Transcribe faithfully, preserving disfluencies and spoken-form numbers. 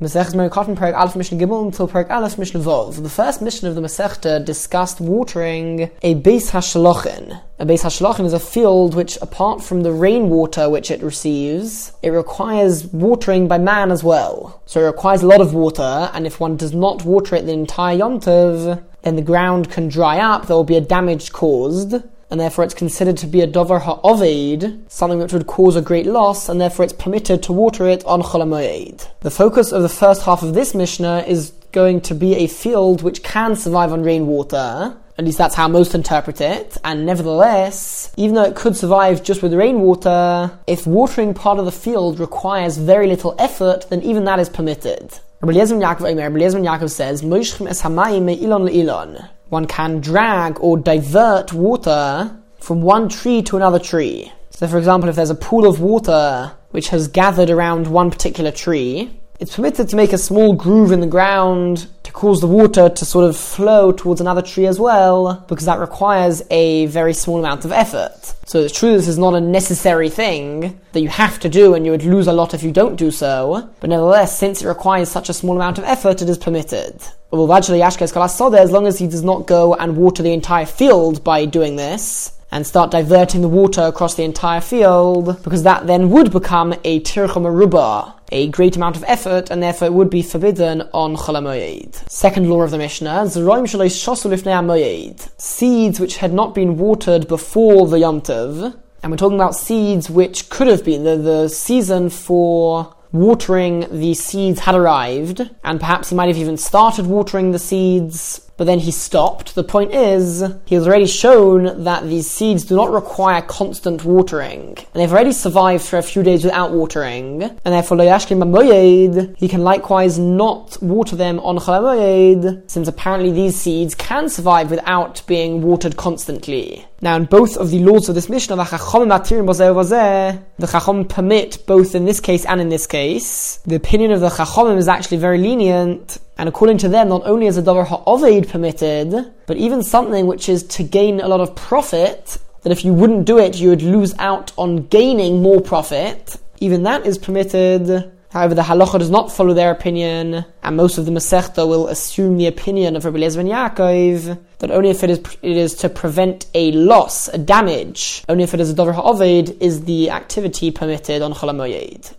Masechta Merikot, Perek Aleph Mishnah Gimel until Perek Aleph Mishnah Vov. The first Mishnah of the Masechta discussed watering a Beis HaShalochin. A Beis HaShalochin is a field which, apart from the rainwater which it receives, it requires watering by man as well. So it requires a lot of water, and if one does not water it the entire Yom Tov, then the ground can dry up, there will be a damage caused, and therefore it's considered to be a dover ha'oved, something which would cause a great loss, and therefore it's permitted to water it on Chol HaMoed. The focus of the first half of this Mishnah is going to be a field which can survive on rainwater. At least that's how most interpret it. And nevertheless, even though it could survive just with rainwater, if watering part of the field requires very little effort, then even that is permitted. Rabbi Eliezer ben Yaakov, Rabbi Eliezer ben Yaakov says, "Moishchim es hamayim me'ilon le'ilon." One can drag or divert water from one tree to another tree. So for example, if there's a pool of water which has gathered around one particular tree, it's permitted to make a small groove in the ground to cause the water to sort of flow towards another tree as well, because that requires a very small amount of effort. So it's true this is not a necessary thing that you have to do, and you would lose a lot if you don't do so, but nevertheless, since it requires such a small amount of effort, it is permitted. As long as he does not go and water the entire field by doing this, and start diverting the water across the entire field, because that then would become a tircha merubah, a great amount of effort, and therefore it would be forbidden on Chol HaMoed. Second law of the Mishnah, Zeroim shelo yishosu lifnei HaMoed. Seeds which had not been watered before the Yom Tov, and we're talking about seeds which could have been, the, the season for watering the seeds had arrived, and perhaps he might have even started watering the seeds, but then he stopped. The point is, he has already shown that these seeds do not require constant watering, and they've already survived for a few days without watering, and therefore lo yashkim b'moyed, he can likewise not water them on Chol HaMoed, since apparently these seeds can survive without being watered constantly. Now, in both of the laws of this Mishnah, the Chacham permit both in this case and in this case. The opinion of the Chacham is actually very lenient, and according to them, not only is a davar ha'oved permitted, but even something which is to gain a lot of profit, that if you wouldn't do it, you would lose out on gaining more profit. Even that is permitted. However, the halacha does not follow their opinion, and most of the Masechta will assume the opinion of Rabbi Eliezer ben Yaakov, that only if it is it is to prevent a loss, a damage, only if it is a davar ha'oved, is the activity permitted on Chol HaMoed.